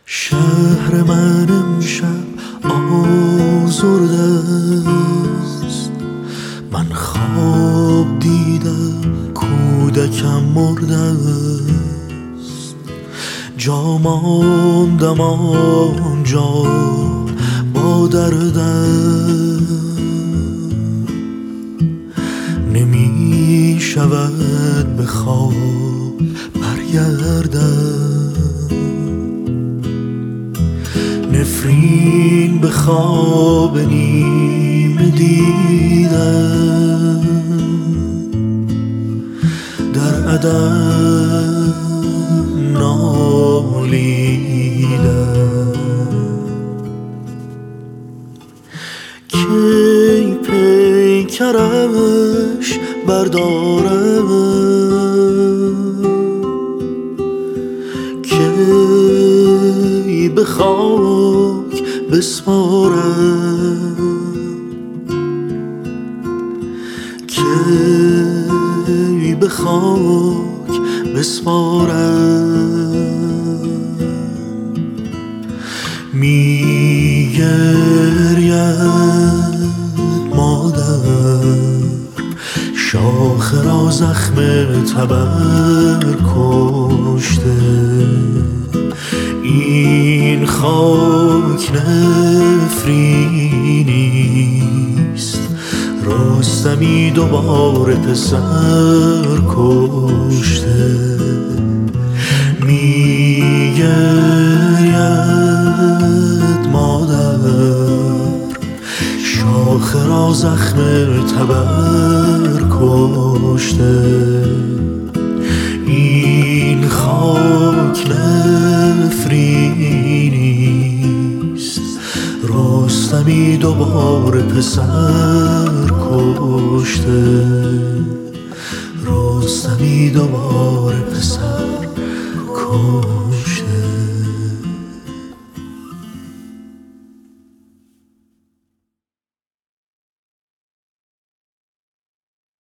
شهر من امشب آزرده است، من خواب دیدم کودکم مرده است. جا ماندم آنجا با دردم، نمی شود به خواب برگردم. نفرین به خواب نیمه دیدم، در عدم نالیدم. کی پیکرش بردارم، کی به خاک بسپارم، کی به خاک بسپارم. می گرید مادر، شاخه را زخم تبر کشته. این خاک نفرینیست، رستمی دوباره پسر کشته. می گرید مادر، شاخه را زخم تبر کشته. این خاک نفرینیست، رستمی دوباره پسر کشته. رستمی دوباره پسر کشته.